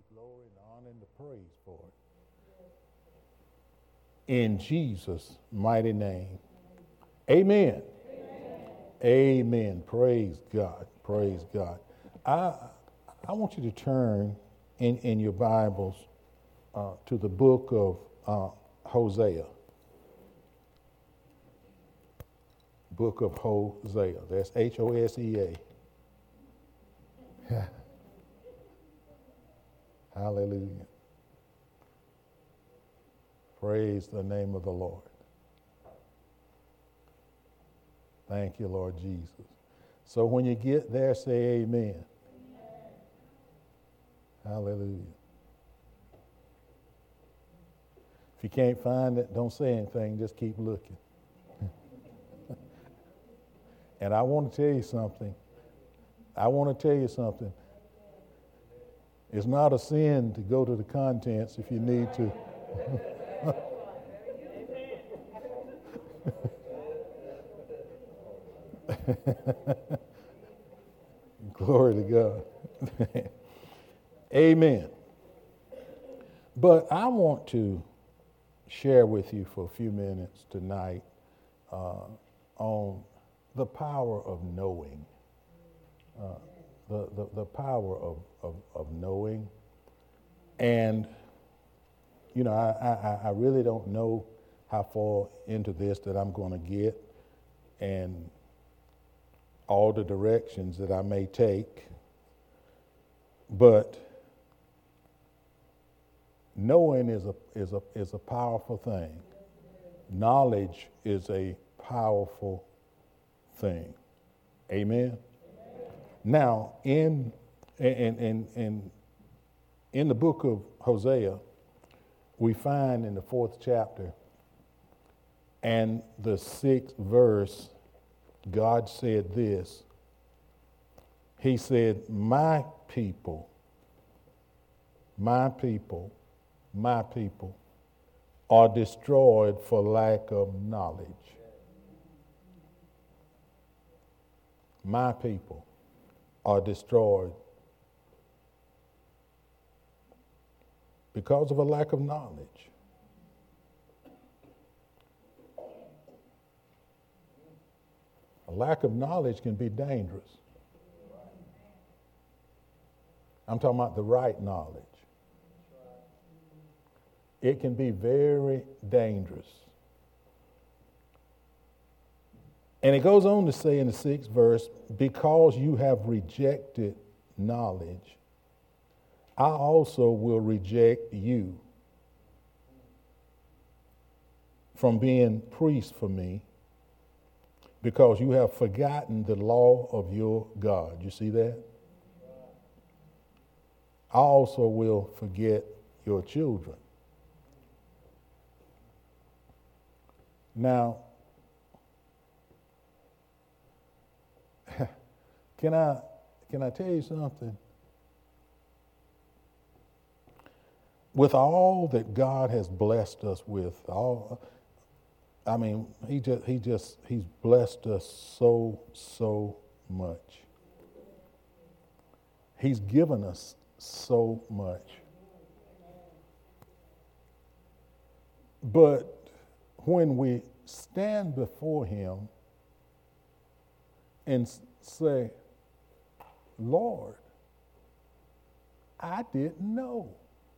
glory and honor and the praise for it. In Jesus' mighty name. Amen. Amen. Praise God. Praise God. I want you to turn in your Bibles to the book of Hosea. Book of Hosea. That's Hosea. Hallelujah. Praise the name of the Lord. Thank you, Lord Jesus. So when you get there, say amen. Hallelujah. If you can't find it, don't say anything. Just keep looking. And I want to tell you something. It's not a sin to go to the contents if you need to. Glory to God. Amen. But I want to share with you for a few minutes tonight on the power of knowing. The power of knowing. And, you know, I really don't know how far into this that I'm going to get and all the directions that I may take. But knowing is a powerful thing. Knowledge is a powerful thing. Amen. Now, in the book of Hosea, we find in the 4th chapter and the 6th verse, God said this. He said, my people are destroyed for lack of knowledge. My people are destroyed because of a lack of knowledge. A lack of knowledge can be dangerous. I'm talking about the right knowledge. It can be very dangerous. And it goes on to say in the 6th verse, because you have rejected knowledge, I also will reject you from being priest for me, because you have forgotten the law of your God. You see that? I also will forget your children. Now, can I tell you something? With all that God has blessed us with, He's blessed us so much. He's given us so much. But when we stand before Him and say, Lord, I didn't know.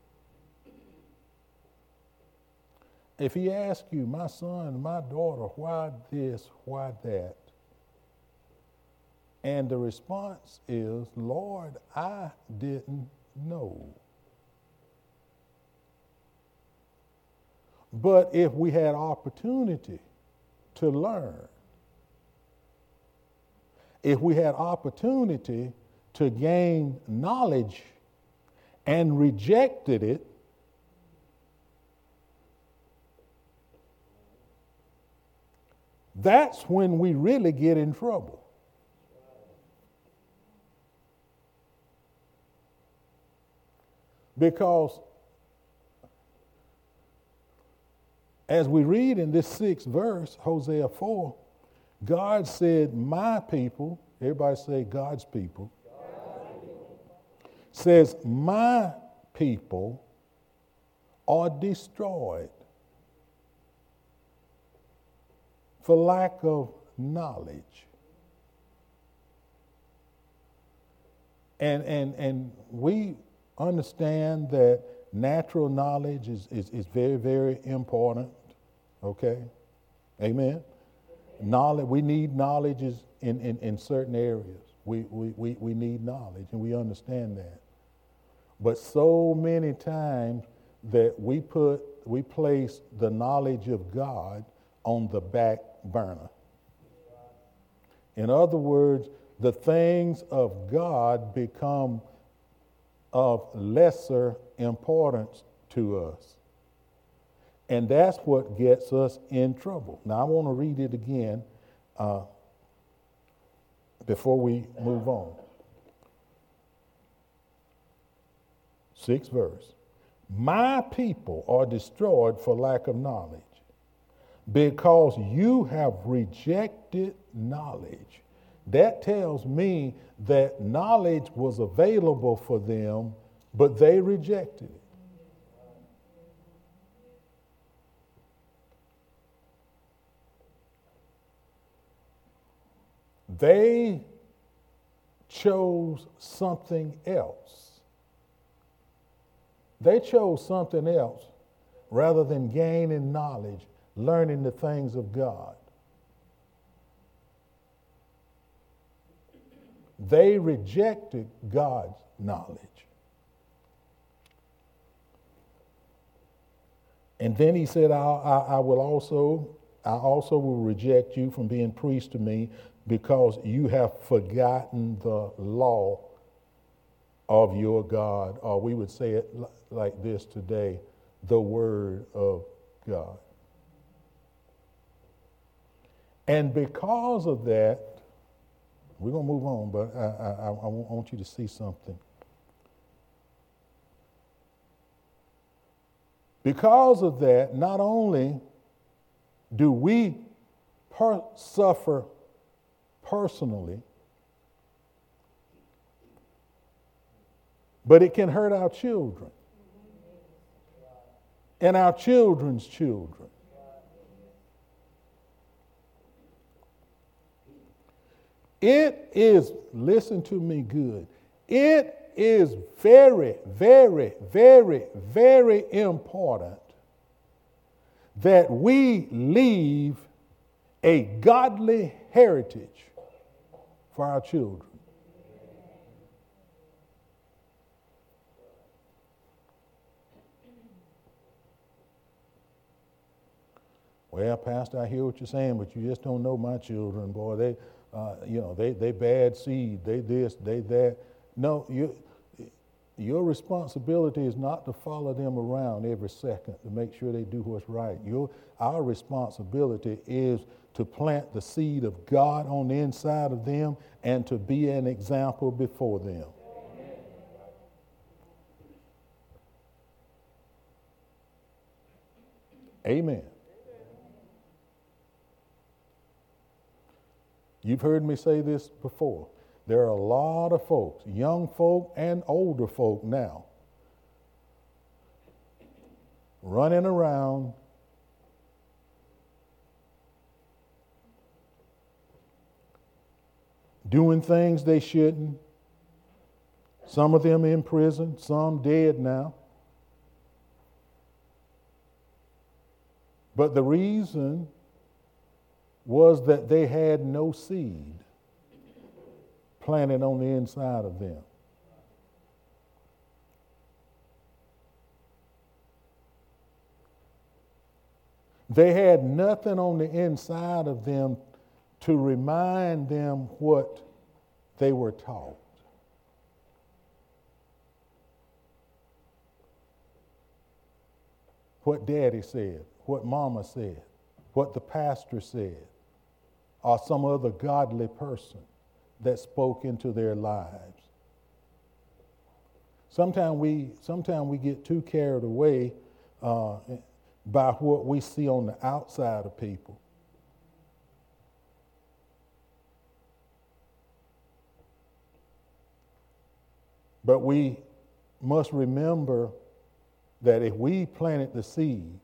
If He asks you, my son, my daughter, why this, why that? And the response is, Lord, I didn't know. But if we had opportunity to learn, if we had opportunity to gain knowledge and rejected it, that's when we really get in trouble. Because as we read in this 6th verse, Hosea 4, God said, my people, everybody say God's people, says, my people are destroyed for lack of knowledge. And we understand that natural knowledge is very, very important. Okay? Amen? Knowledge, we need knowledge in certain areas. We need knowledge, and we understand that. But so many times that we place the knowledge of God on the back burner. In other words, the things of God become of lesser importance to us. And that's what gets us in trouble. Now, I want to read it again before we move on. 6th verse. My people are destroyed for lack of knowledge, because you have rejected knowledge. That tells me that knowledge was available for them, but they rejected it. They chose something else. They chose something else rather than gaining knowledge, learning the things of God. They rejected God's knowledge. And then he said, I also will reject you from being priest to me, because you have forgotten the law of your God. Or we would say it like this today, the word of God. And because of that, we're going to move on, but I want you to see something. Because of that, not only do we suffer personally, but it can hurt our children and our children's children. It is, listen to me good, it is very, very, very, very important that we leave a godly heritage for our children. Well, Pastor, I hear what you're saying, but you just don't know my children, boy. They bad seed. They this, they that. No, your responsibility is not to follow them around every second to make sure they do what's right. Our responsibility is to plant the seed of God on the inside of them and to be an example before them. Amen. You've heard me say this before. There are a lot of folks, young folk and older folk now, running around doing things they shouldn't. Some of them in prison, some dead now. But the reason was that they had no seed planted on the inside of them. They had nothing on the inside of them to remind them what they were taught. What daddy said, what mama said, what the pastor said, or some other godly person that spoke into their lives. Sometimes we get too carried away by what we see on the outside of people. But we must remember that if we planted the seed,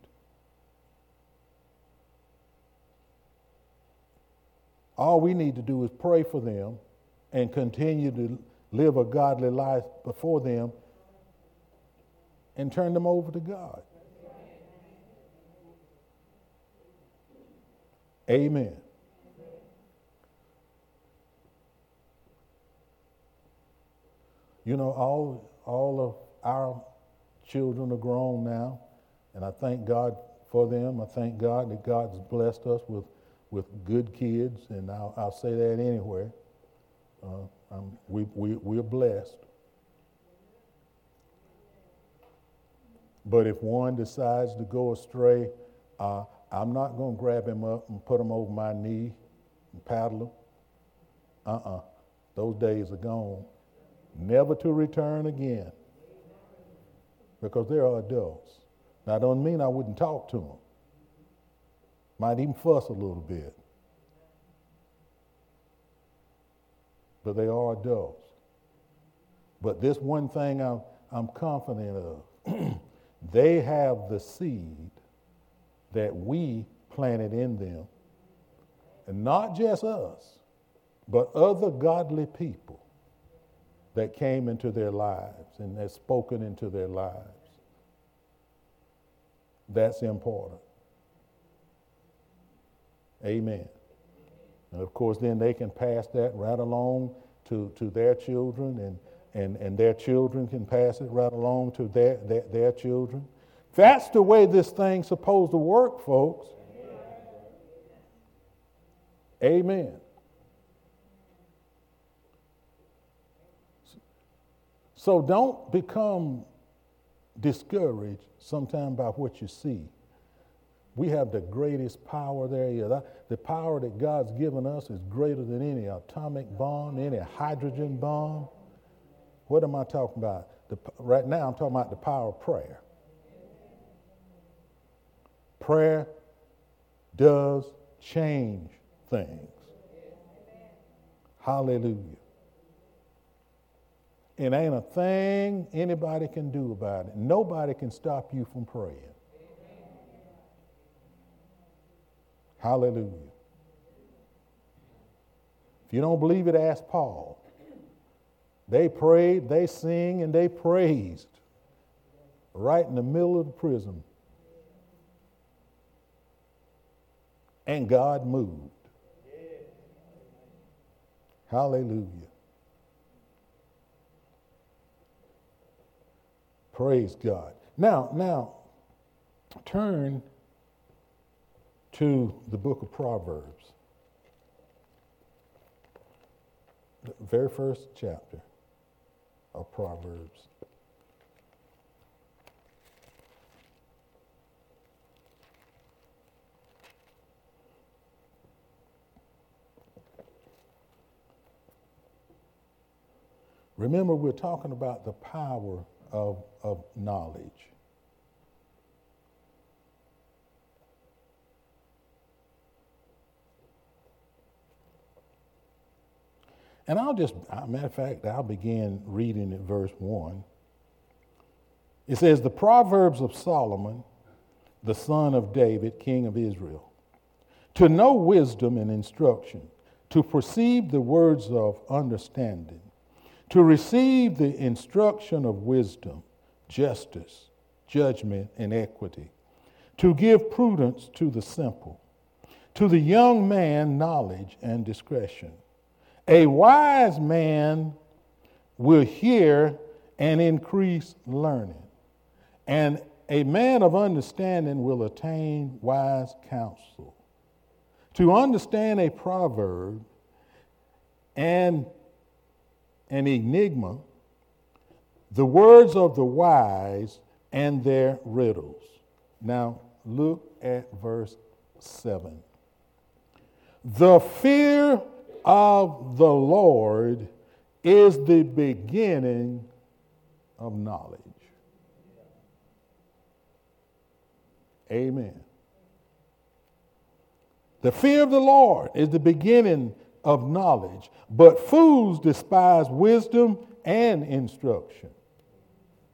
all we need to do is pray for them and continue to live a godly life before them and turn them over to God. Amen. You know, all of our children are grown now, and I thank God for them. I thank God that God's blessed us with good kids, and I'll say that anywhere. We're blessed. But if one decides to go astray, I'm not going to grab him up and put him over my knee and paddle him. Those days are gone, never to return again, because they are adults. Now, I don't mean I wouldn't talk to them. Might even fuss a little bit. But they are adults. But this one thing I'm confident of, they have the seed that we planted in them. And not just us, but other godly people that came into their lives and has spoken into their lives. That's important. Amen. And of course, then they can pass that right along to their children, and their children can pass it right along to their children. That's the way this thing's supposed to work, folks. Amen. So don't become discouraged sometimes by what you see. We have the greatest power there is. The power that God's given us is greater than any atomic bomb, any hydrogen bomb. What am I talking about? Right now I'm talking about the power of prayer. Prayer does change things. Hallelujah. It ain't a thing anybody can do about it. Nobody can stop you from praying. Hallelujah. If you don't believe it, ask Paul. They prayed, they sing, and they praised right in the middle of the prison. And God moved. Hallelujah. Praise God. Now, turn to the book of Proverbs, the very first chapter of Proverbs. Remember, we're talking about the power of knowledge. And matter of fact, I'll begin reading at verse 1. It says, the Proverbs of Solomon, the son of David, king of Israel, to know wisdom and instruction, to perceive the words of understanding, to receive the instruction of wisdom, justice, judgment, and equity, to give prudence to the simple, to the young man knowledge and discretion. A wise man will hear and increase learning, and a man of understanding will attain wise counsel. To understand a proverb and an enigma, the words of the wise and their riddles. Now look at verse 7. The fear of the Lord is the beginning of knowledge. Amen. The fear of the Lord is the beginning of knowledge, but fools despise wisdom and instruction.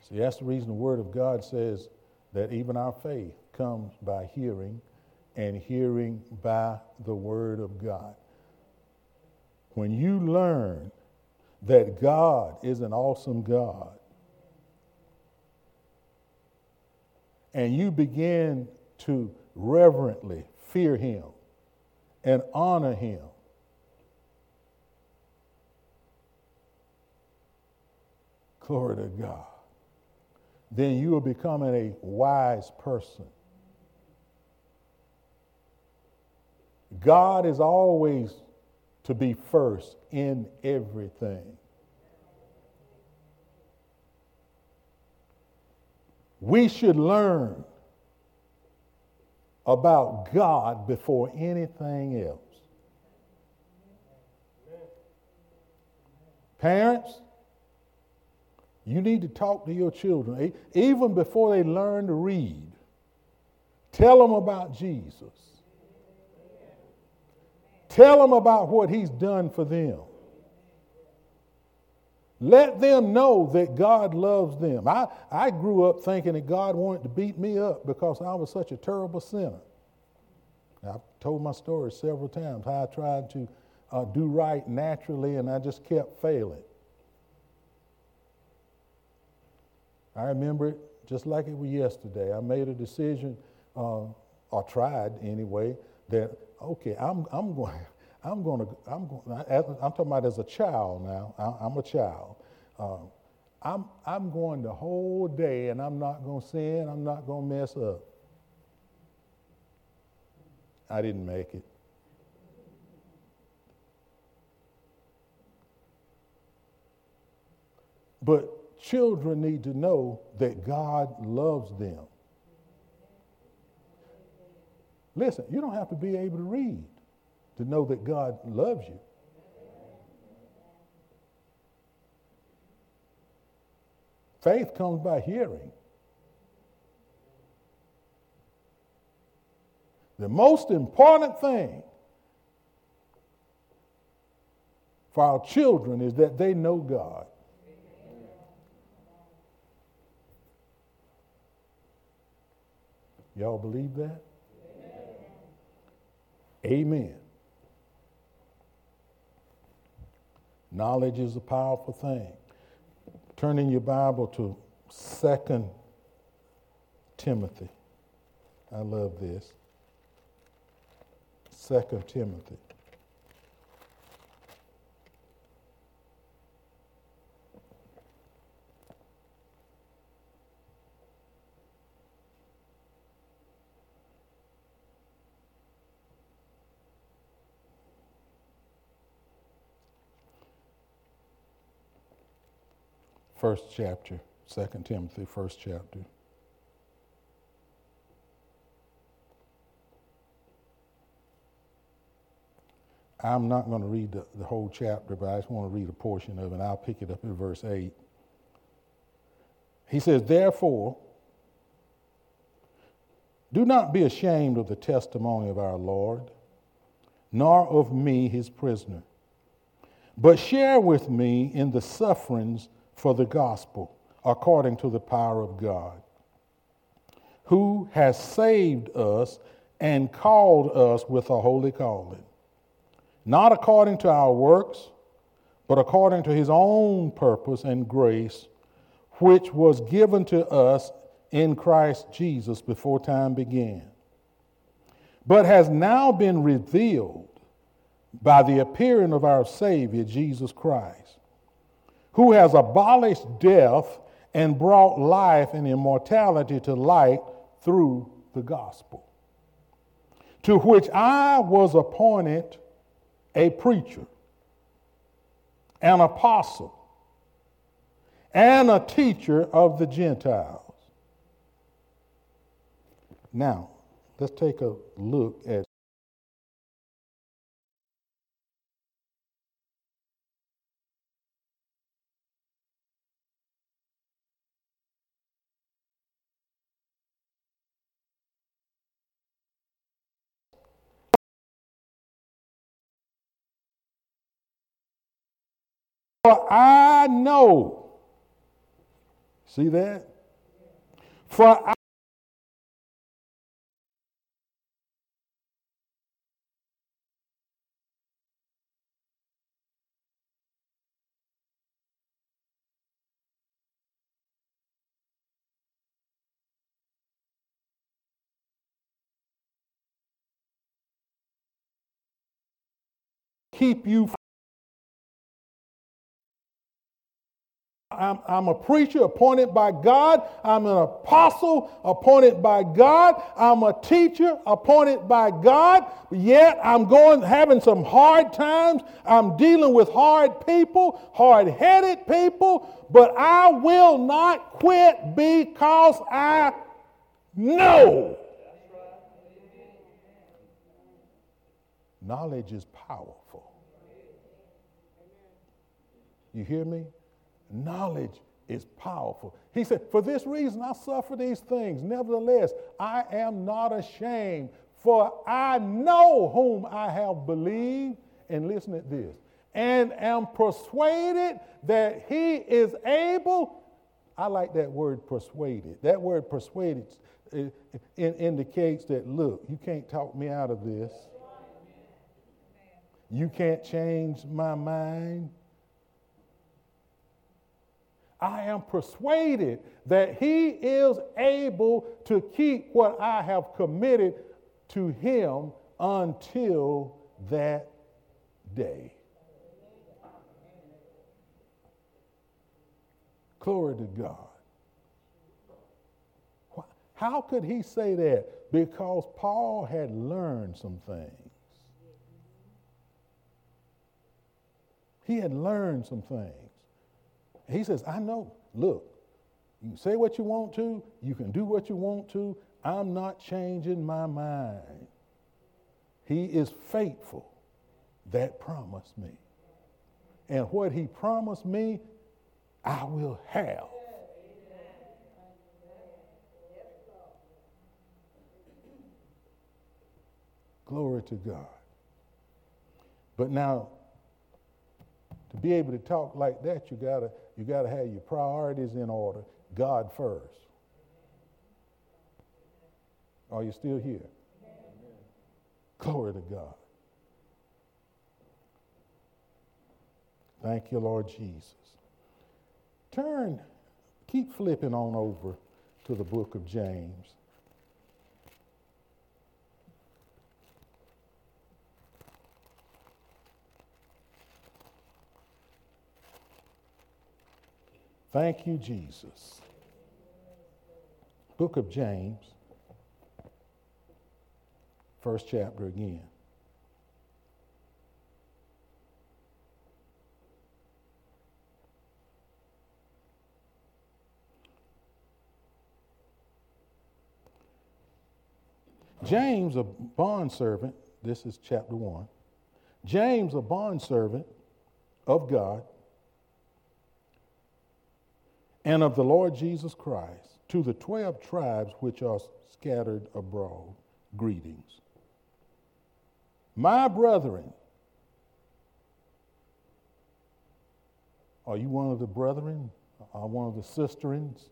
See, that's the reason the Word of God says that even our faith comes by hearing, and hearing by the Word of God. When you learn that God is an awesome God, and you begin to reverently fear Him and honor Him, glory to God, then you are becoming a wise person. God is always to be first in everything. We should learn about God before anything else. Parents, you need to talk to your children, even before they learn to read. Tell them about Jesus. Tell them about what He's done for them. Let them know that God loves them. I grew up thinking that God wanted to beat me up because I was such a terrible sinner. I've told my story several times how I tried to do right naturally and I just kept failing. I remember it just like it was yesterday. I made a decision, or tried anyway, that okay, I'm talking about as a child now. I'm a child. I'm going the whole day, and I'm not going to sin. I'm not going to mess up. I didn't make it. But children need to know that God loves them. Listen, you don't have to be able to read to know that God loves you. Faith comes by hearing. The most important thing for our children is that they know God. Y'all believe that? Amen. Knowledge is a powerful thing. Turn in your Bible to 2 Timothy. I love this. 2 Timothy. First chapter, 2 Timothy, first chapter. I'm not going to read the whole chapter, but I just want to read a portion of it, and I'll pick it up in verse 8. He says, "Therefore, do not be ashamed of the testimony of our Lord, nor of me, his prisoner, but share with me in the sufferings for the gospel, according to the power of God, who has saved us and called us with a holy calling, not according to our works, but according to his own purpose and grace, which was given to us in Christ Jesus before time began, but has now been revealed by the appearing of our Savior, Jesus Christ, who has abolished death and brought life and immortality to light through the gospel, to which I was appointed a preacher, an apostle, and a teacher of the Gentiles." Now, let's take a look at "For I know," See that? For I keep you. I'm a preacher appointed by God. I'm an apostle appointed by God. I'm a teacher appointed by God. Yet I'm having some hard times. I'm dealing with hard people, hard-headed people, but I will not quit because I know. Knowledge is powerful. You hear me? Knowledge is powerful. He said, for this reason I suffer these things. Nevertheless, I am not ashamed, for I know whom I have believed. And listen to this. And am persuaded that he is able. I like that word persuaded. That word persuaded indicates that, look, you can't talk me out of this. You can't change my mind. I am persuaded that he is able to keep what I have committed to him until that day. Glory to God. How could he say that? Because Paul had learned some things. He had learned some things. He says, I know, look, you can say what you want to, you can do what you want to, I'm not changing my mind. He is faithful that promised me. And what he promised me, I will have. Glory to God. But now, to be able to talk like that, you gotta have your priorities in order. God first. Are you still here? Amen. Glory to God. Thank you, Lord Jesus. Keep flipping on over to the book of James. Thank you, Jesus. Book of James, first chapter again. James, a bondservant, this is chapter 1. James, a bondservant of God and of the Lord Jesus Christ, to the 12 tribes which are scattered abroad, greetings. My brethren, are you one of the brethren? Or one of the sisterins?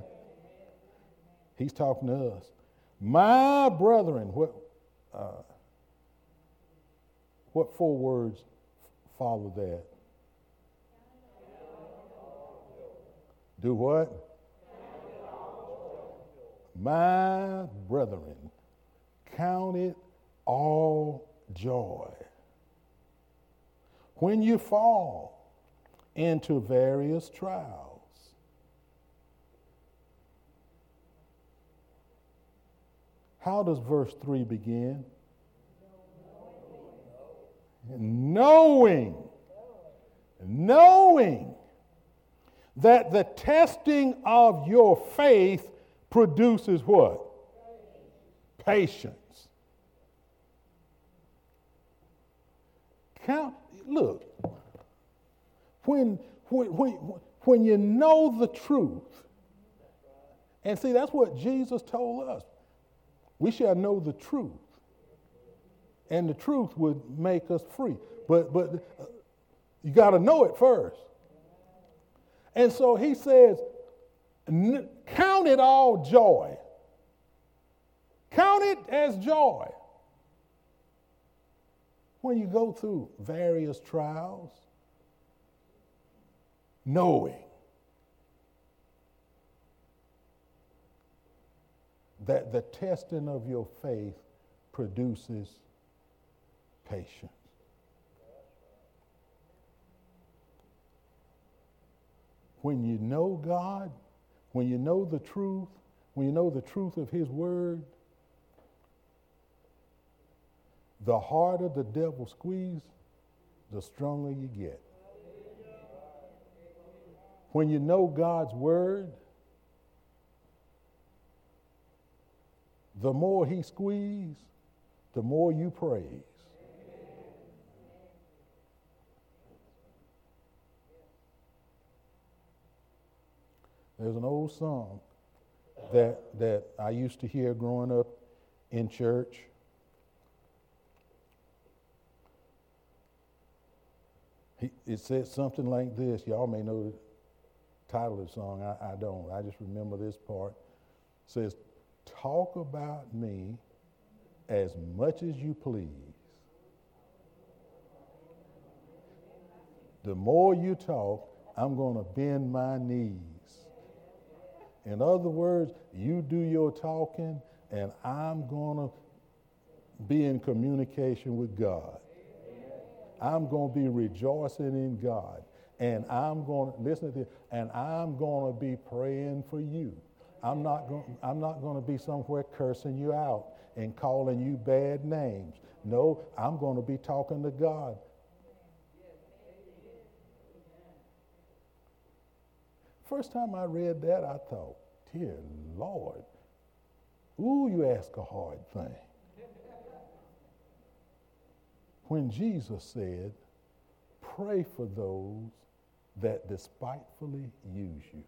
He's talking to us. My brethren, what 4 words follow that? Do what? My brethren, count it all joy when you fall into various trials. How does verse 3 begin? Knowing that the testing of your faith produces what? Patience. Look, when you know the truth, and see, that's what Jesus told us. We shall know the truth, and the truth would make us free. But you got to know it first. And so he says, Count it all joy. Count it as joy when you go through various trials, knowing that the testing of your faith produces patience. When you know God, when you know the truth, when you know the truth of His Word, the harder the devil squeezes, the stronger you get. When you know God's Word, the more He squeezes, the more you praise. There's an old song that I used to hear growing up in church. It said something like this. Y'all may know the title of the song. I don't. I just remember this part. It says, "Talk about me as much as you please. The more you talk, I'm going to bend my knees." In other words, you do your talking, and I'm going to be in communication with God. I'm going to be rejoicing in God. And I'm going to, listen to this, and I'm going to be praying for you. I'm not going to be somewhere cursing you out and calling you bad names. No, I'm going to be talking to God. First time I read that, I thought, dear Lord, ooh, you ask a hard thing. When Jesus said, pray for those that despitefully use you.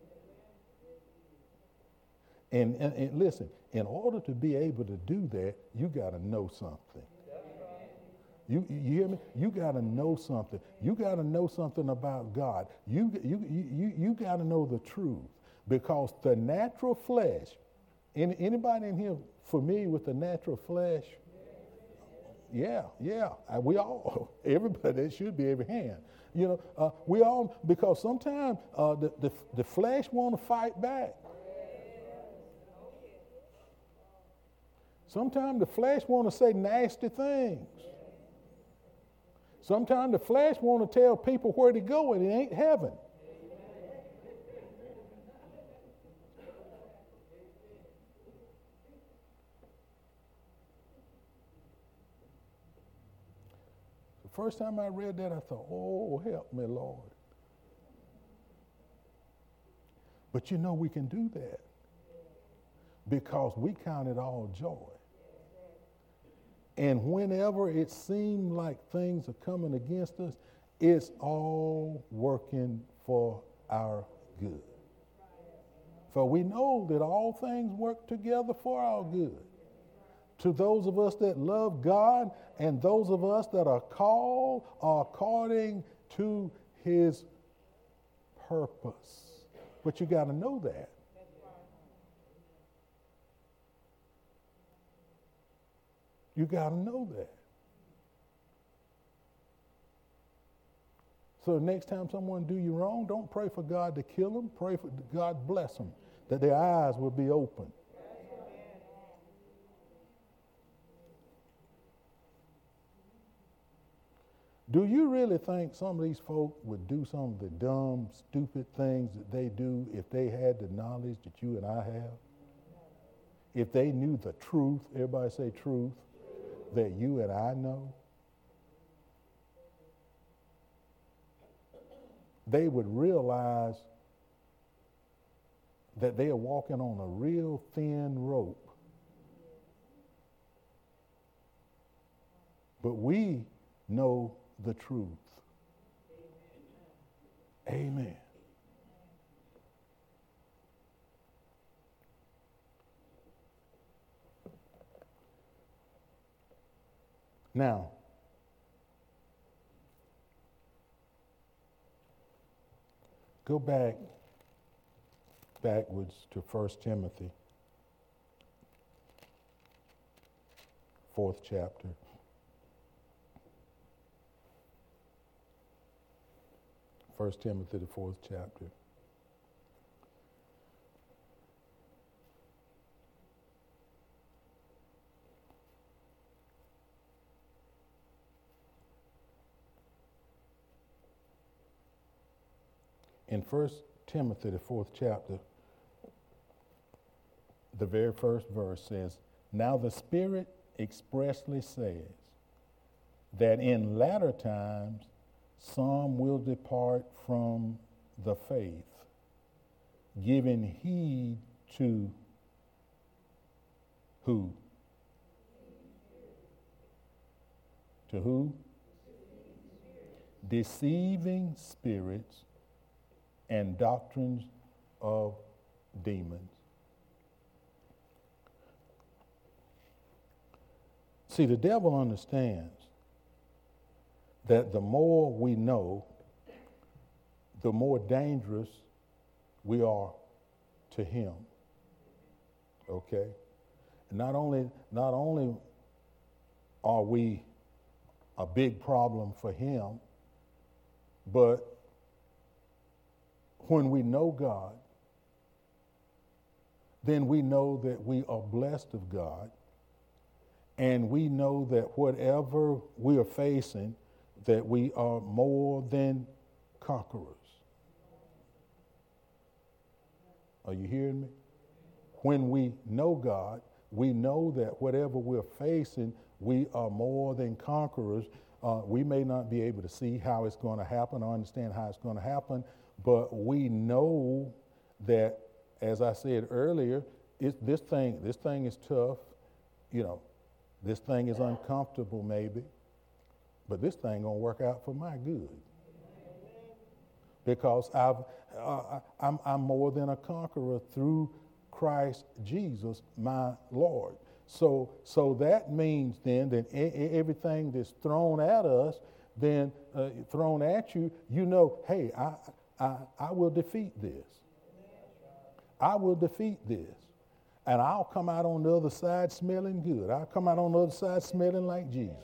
And listen, in order to be able to do that, you got to know something. You hear me? You got to know something. You got to know something about God. You got to know the truth, because the natural flesh. Anybody in here familiar with the natural flesh? Yeah. We all, everybody, it should be every hand. You know, we all, because sometimes the flesh want to fight back. Sometimes the flesh want to say nasty things. Sometimes the flesh want to tell people where to go, and it ain't heaven. The first time I read that, I thought, oh, help me, Lord. But you know we can do that because we count it all joy. And whenever it seems like things are coming against us, it's all working for our good. For we know that all things work together for our good. To those of us that love God, and those of us that are called according to His purpose. But you got to know that. You got to know that. So next time someone do you wrong, don't pray for God to kill them. Pray for God bless them, that their eyes will be open. Do you really think some of these folk would do some of the dumb, stupid things that they do if they had the knowledge that you and I have? If they knew the truth, everybody say truth, that you and I know? They would realize that they are walking on a real thin rope. But we know the truth. Amen. Now, go back backwards to 1 Timothy, 4th chapter. First Timothy, the 4th chapter. In 1 Timothy, the 4th chapter, the very first verse says, "Now the Spirit expressly says that in latter times some will depart from the faith, giving heed to" who? To who? Deceiving spirits and doctrines of demons. See, the devil understands that the more we know, the more dangerous we are to him. Okay? Not only are we a big problem for him, but when we know God, then we know that we are blessed of God, and we know that whatever we are facing, that we are more than conquerors. Are you hearing me? When we know God, we know that whatever we're facing, we are more than conquerors. We may not be able to see how it's going to happen or understand how it's going to happen, but we know that, as I said earlier, this thing is tough. You know, this thing is uncomfortable maybe, but this thing gonna work out for my good, because I'm more than a conqueror through Christ Jesus, my Lord. So that means then that everything that's thrown at us, then thrown at you, you know, hey, I will defeat this. I will defeat this. And I'll come out on the other side smelling good. I'll come out on the other side smelling like Jesus.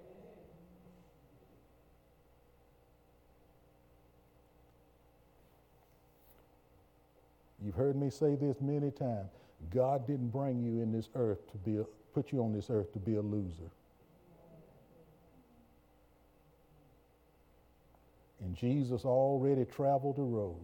You've heard me say this many times. God didn't bring you in this earth put you on this earth to be a loser. And Jesus already traveled the road.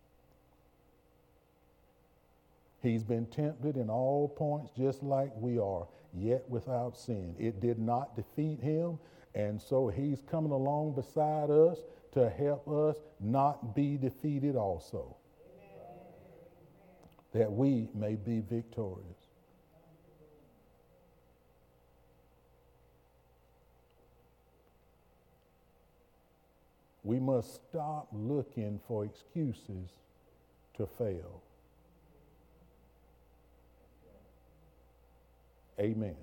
He's been tempted in all points just like we are, yet without sin. It did not defeat him, and so he's coming along beside us to help us not be defeated also. Amen. That we may be victorious. We must stop looking for excuses to fail. Amen.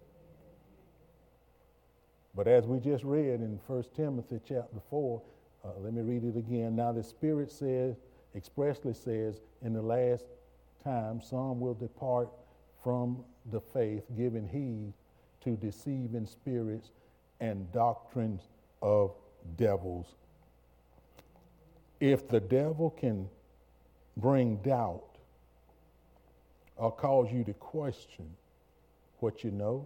But as we just read in 1 Timothy chapter 4, let me read it again. Now the Spirit expressly says, in the last time some will depart from the faith, giving heed to deceiving spirits and doctrines of devils. If the devil can bring doubt or cause you to question what you know,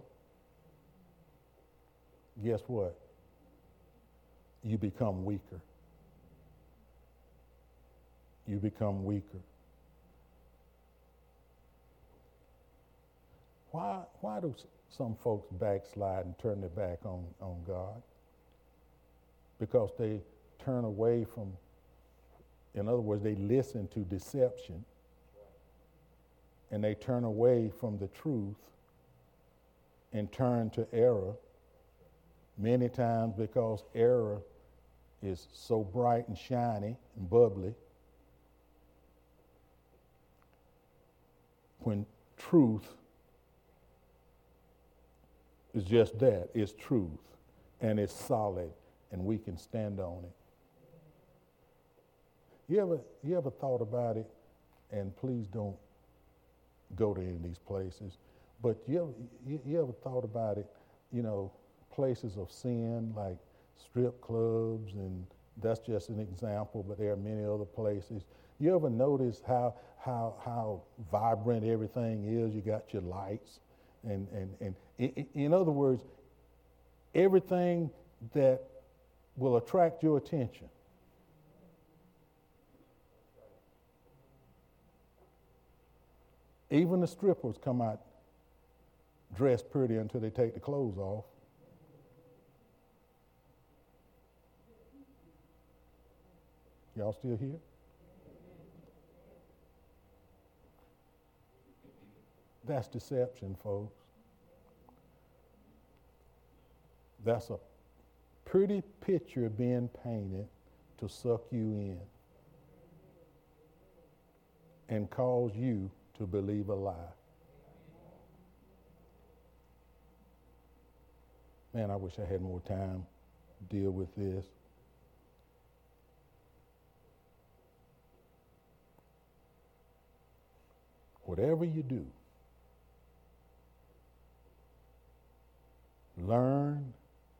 guess what? You become weaker. You become weaker. Why do some folks backslide and turn their back on God? Because they turn away from, in other words, they listen to deception, and they turn away from the truth and turn to error, many times because error is so bright and shiny and bubbly, when truth is just that, it's truth, and it's solid, and we can stand on it. You ever thought about it? and please don't go to any of these places. But you ever thought about it, places of sin like strip clubs, and that's just an example, but there are many other places. You ever notice how vibrant everything is? You got your lights, and in other words, everything that will attract your attention. Even the strippers come out dressed pretty until they take the clothes off. Y'all still here? That's deception, folks. That's a pretty picture being painted to suck you in and cause you to believe a lie. Man, I wish I had more time to deal with this. Whatever you do, learn,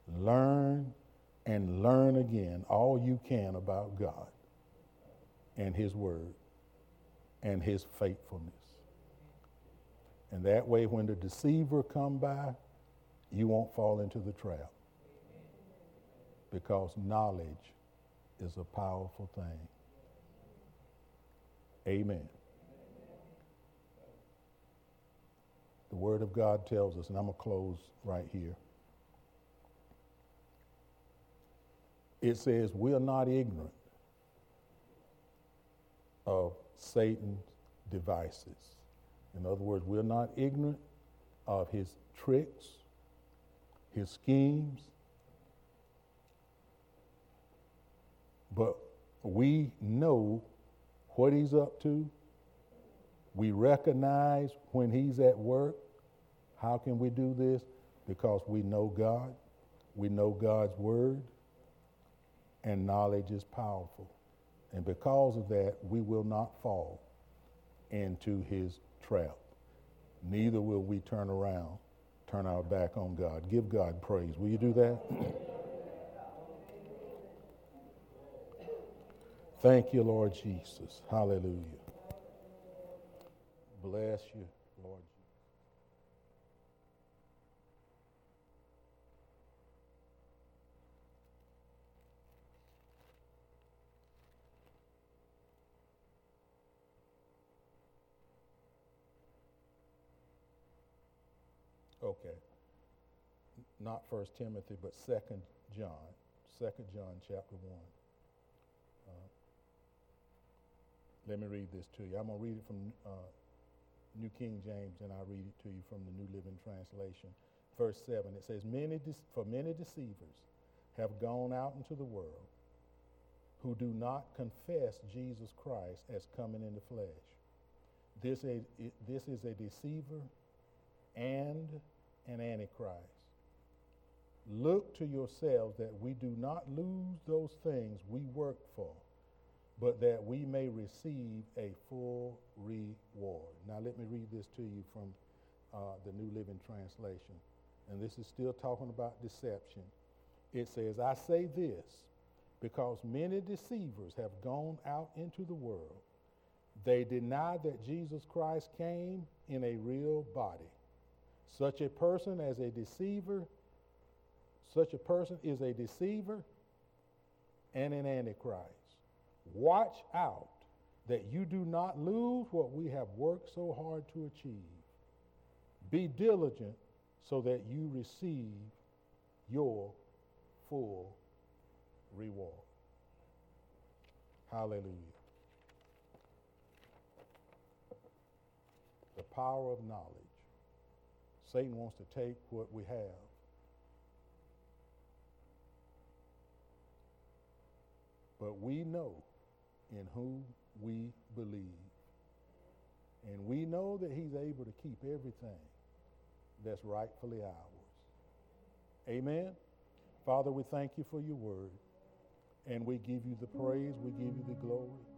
and learn again all you can about God and His Word and His faithfulness. And that way, when the deceiver come by, you won't fall into the trap, because knowledge is a powerful thing. Amen. The Word of God tells us, and I'm going to close right here. It says we are not ignorant of Satan's devices. In other words, we're not ignorant of his tricks, his schemes, but we know what he's up to. We recognize when he's at work. How can we do this? Because we know God, we know God's Word, and knowledge is powerful. And because of that, we will not fall into his trap. Neither will we turn our back on God. Give God praise. Will you do that? Thank you, Lord Jesus. Hallelujah. Bless you, Lord Jesus. Okay. Not 1 Timothy, but 2 John. 2 John chapter 1. Let me read this to you. I'm going to read it from New King James, and I'll read it to you from the New Living Translation. Verse 7, it says, For many deceivers have gone out into the world who do not confess Jesus Christ as coming in the flesh. This is a deceiver and an antichrist. Look to yourselves that we do not lose those things we work for, but that we may receive a full reward. Now let me read this to you from the New Living Translation. And this is still talking about deception. It says, I say this because many deceivers have gone out into the world. They deny that Jesus Christ came in a real body. Such a person is a deceiver and an antichrist. Watch out that you do not lose what we have worked so hard to achieve. Be diligent so that you receive your full reward. Hallelujah. The power of knowledge. Satan wants to take what we have but we know in whom we believe. And we know that he's able to keep everything that's rightfully ours. Amen? Father, we thank you for your word. And we give you the praise, we give you the glory.